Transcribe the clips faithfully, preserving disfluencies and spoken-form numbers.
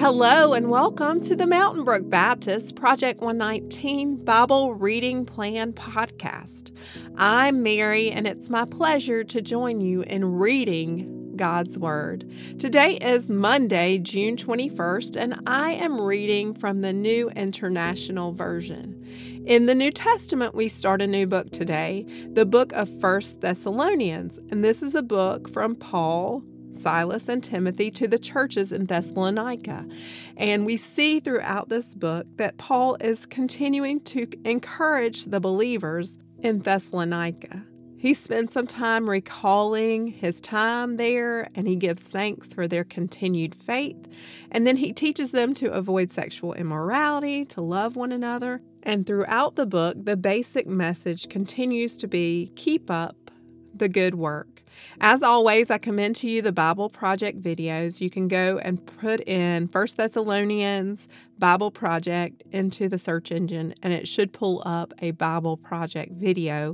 Hello and welcome to the Mountain Brook Baptist Project one nineteen Bible Reading Plan Podcast. I'm Mary and it's my pleasure to join you in reading God's Word. Today is Monday, June twenty-first, and I am reading from the New International Version. In the New Testament, we start a new book today, the book of First Thessalonians, and this is a book from Paul, Silas, and Timothy to the churches in Thessalonica. And we see throughout this book that Paul is continuing to encourage the believers in Thessalonica. He spends some time recalling his time there, and he gives thanks for their continued faith. And then he teaches them to avoid sexual immorality, to love one another. And throughout the book, the basic message continues to be, keep up the good work. As always, I commend to you the Bible Project videos. You can go and put in First Thessalonians Bible Project into the search engine, and it should pull up a Bible Project video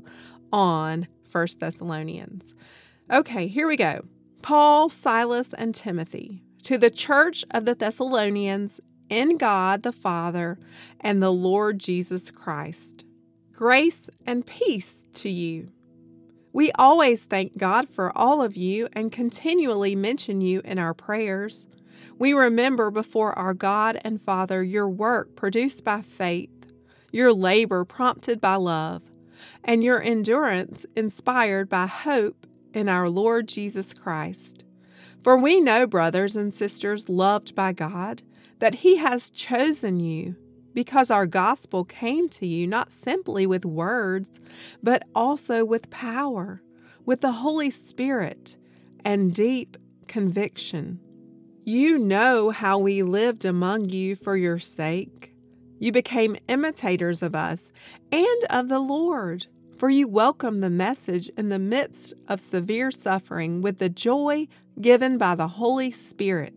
on First Thessalonians. Okay, here we go. Paul, Silas, and Timothy, to the church of the Thessalonians in God the Father and the Lord Jesus Christ. Grace and peace to you. We always thank God for all of you and continually mention you in our prayers. We remember before our God and Father your work produced by faith, your labor prompted by love, and your endurance inspired by hope in our Lord Jesus Christ. For we know, brothers and sisters loved by God, that He has chosen you, because our gospel came to you not simply with words, but also with power, with the Holy Spirit, and deep conviction. You know how we lived among you for your sake. You became imitators of us and of the Lord, for you welcomed the message in the midst of severe suffering with the joy given by the Holy Spirit.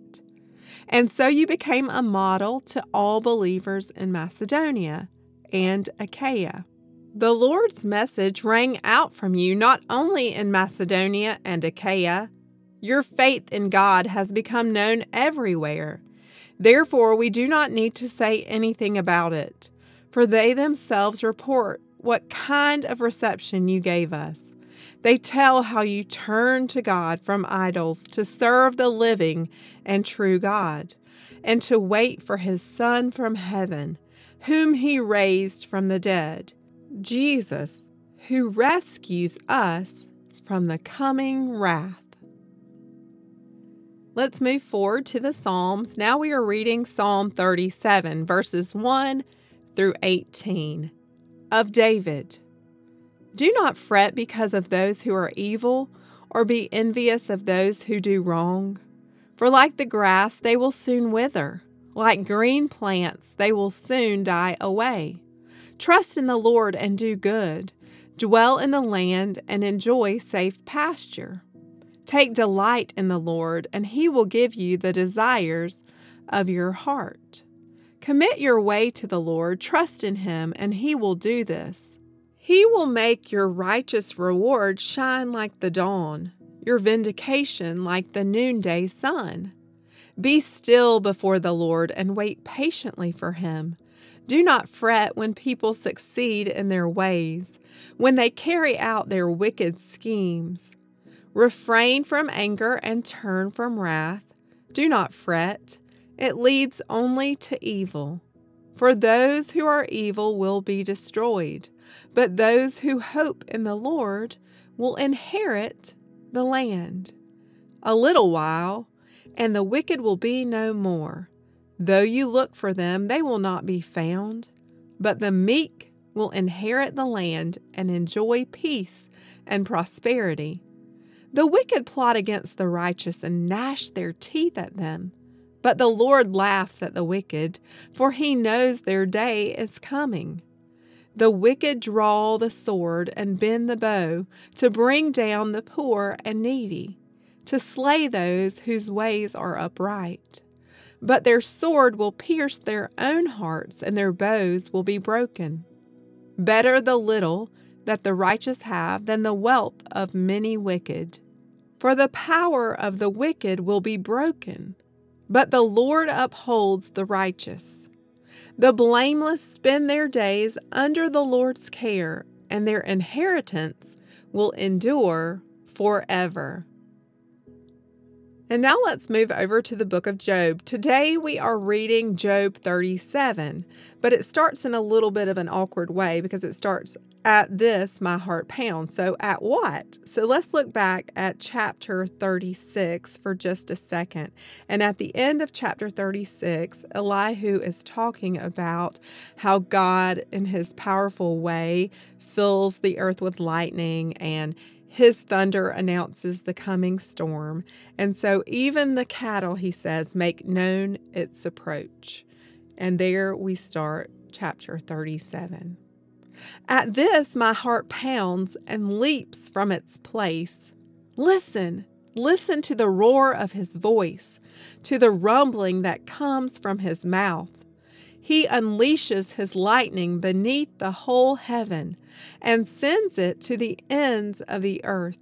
And so you became a model to all believers in Macedonia and Achaia. The Lord's message rang out from you not only in Macedonia and Achaia. Your faith in God has become known everywhere. Therefore, we do not need to say anything about it, for they themselves report what kind of reception you gave us. They tell how you turned to God from idols to serve the living and true God, and to wait for His Son from heaven, whom He raised from the dead, Jesus, who rescues us from the coming wrath. Let's move forward to the Psalms. Now we are reading Psalm thirty-seven, verses one through eighteen, of David. Do not fret because of those who are evil, or be envious of those who do wrong. For like the grass, they will soon wither. Like green plants, they will soon die away. Trust in the Lord and do good. Dwell in the land and enjoy safe pasture. Take delight in the Lord, and He will give you the desires of your heart. Commit your way to the Lord. Trust in Him, and He will do this. He will make your righteous reward shine like the dawn, your vindication like the noonday sun. Be still before the Lord and wait patiently for Him. Do not fret when people succeed in their ways, when they carry out their wicked schemes. Refrain from anger and turn from wrath. Do not fret. It leads only to evil. For those who are evil will be destroyed, but those who hope in the Lord will inherit the land. A little while, and the wicked will be no more. Though you look for them, they will not be found. But the meek will inherit the land and enjoy peace and prosperity. The wicked plot against the righteous and gnash their teeth at them. But the Lord laughs at the wicked, for He knows their day is coming. The wicked draw the sword and bend the bow to bring down the poor and needy, to slay those whose ways are upright. But their sword will pierce their own hearts, and their bows will be broken. Better the little that the righteous have than the wealth of many wicked. For the power of the wicked will be broken, but the Lord upholds the righteous. The blameless spend their days under the Lord's care, and their inheritance will endure forever. And now let's move over to the book of Job. Today we are reading Job thirty-seven, but it starts in a little bit of an awkward way because it starts, "At this my heart pounds." So at what? So let's look back at chapter thirty-six for just a second. And at the end of chapter thirty-six, Elihu is talking about how God, in his powerful way, fills the earth with lightning, and his thunder announces the coming storm. And so even the cattle, he says, make known its approach. And there we start chapter thirty-seven. At this my heart pounds and leaps from its place. Listen, listen to the roar of his voice, to the rumbling that comes from his mouth. He unleashes his lightning beneath the whole heaven and sends it to the ends of the earth.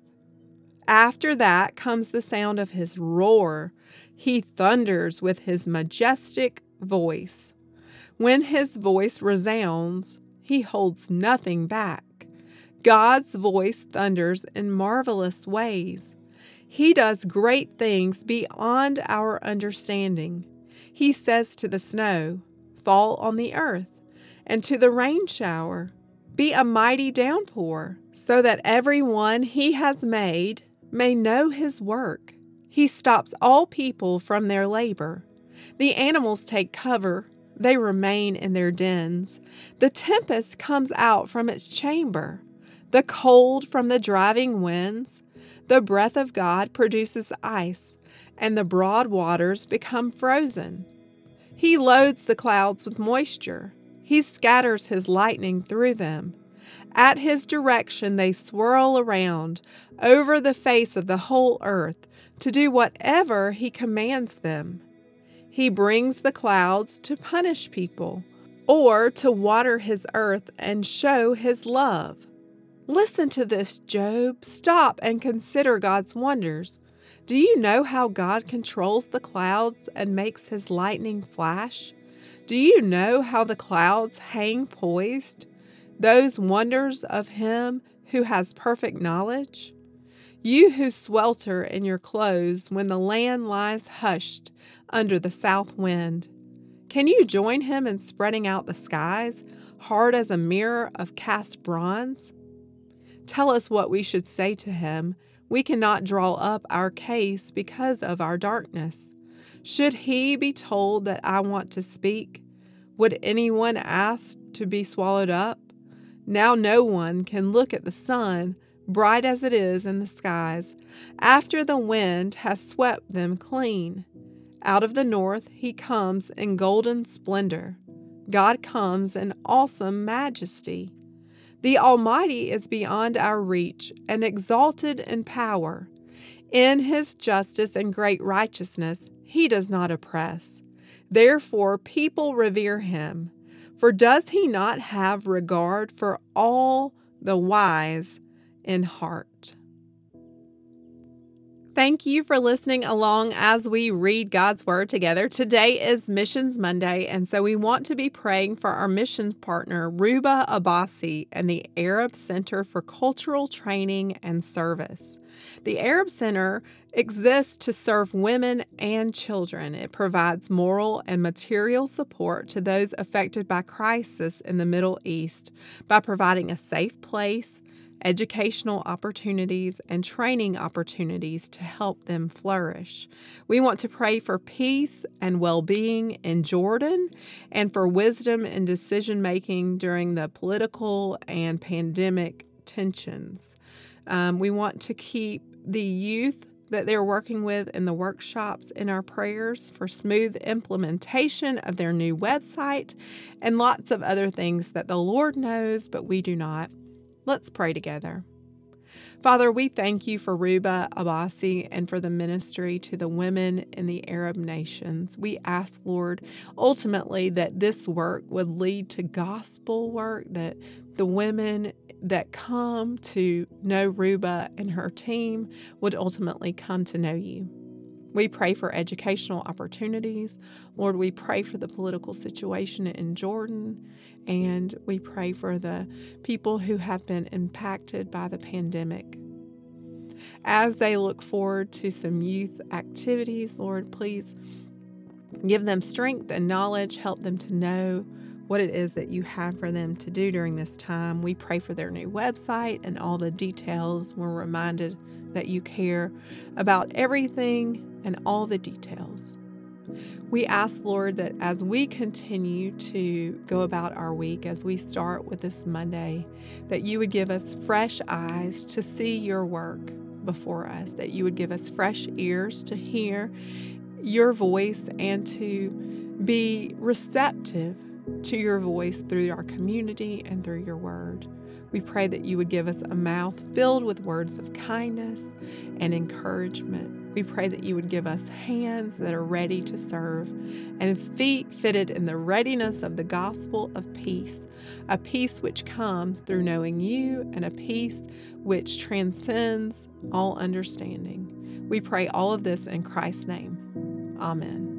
After that comes the sound of his roar. He thunders with his majestic voice. When his voice resounds, he holds nothing back. God's voice thunders in marvelous ways. He does great things beyond our understanding. He says to the snow, "Fall on the earth," and to the rain shower, "Be a mighty downpour," so that everyone he has made may know his work. He stops all people from their labor. The animals take cover. They remain in their dens. The tempest comes out from its chamber, the cold from the driving winds. The breath of God produces ice, and the broad waters become frozen. He loads the clouds with moisture. He scatters his lightning through them. At his direction they swirl around over the face of the whole earth to do whatever he commands them. He brings the clouds to punish people, or to water his earth and show his love. Listen to this, Job. Stop and consider God's wonders. Do you know how God controls the clouds and makes his lightning flash? Do you know how the clouds hang poised? Those wonders of him who has perfect knowledge? You who swelter in your clothes when the land lies hushed under the south wind. Can you join him in spreading out the skies, hard as a mirror of cast bronze? Tell us what we should say to him. We cannot draw up our case because of our darkness. Should he be told that I want to speak? Would anyone ask to be swallowed up? Now no one can look at the sun, bright as it is in the skies, after the wind has swept them clean. Out of the north he comes in golden splendor. God comes in awesome majesty. The Almighty is beyond our reach and exalted in power. In his justice and great righteousness he does not oppress. Therefore people revere him. For does he not have regard for all the wise in heart? Thank you for listening along as we read God's Word together. Today is Missions Monday, and so we want to be praying for our missions partner, Ruba Abbasi, and the Arab Center for Cultural Training and Service. The Arab Center exists to serve women and children. It provides moral and material support to those affected by crisis in the Middle East by providing a safe place, educational opportunities, and training opportunities to help them flourish. We want to pray for peace and well-being in Jordan and for wisdom in decision-making during the political and pandemic tensions. Um, we want to keep the youth that they're working with in the workshops in our prayers for smooth implementation of their new website and lots of other things that the Lord knows, but we do not. Let's pray together. Father, we thank you for Ruba Abbasi and for the ministry to the women in the Arab nations. We ask, Lord, ultimately that this work would lead to gospel work, that the women that come to know Ruba and her team would ultimately come to know you. We pray for educational opportunities. Lord, we pray for the political situation in Jordan, and we pray for the people who have been impacted by the pandemic. As they look forward to some youth activities, Lord, please give them strength and knowledge. Help them to know what it is that you have for them to do during this time. We pray for their new website and all the details. We're reminded that you care about everything and all the details. We ask, Lord, that as we continue to go about our week, as we start with this Monday, that you would give us fresh eyes to see your work before us, that you would give us fresh ears to hear your voice and to be receptive to your voice through our community and through your word. We pray that you would give us a mouth filled with words of kindness and encouragement. We pray that you would give us hands that are ready to serve and feet fitted in the readiness of the gospel of peace, a peace which comes through knowing you and a peace which transcends all understanding. We pray all of this in Christ's name. Amen.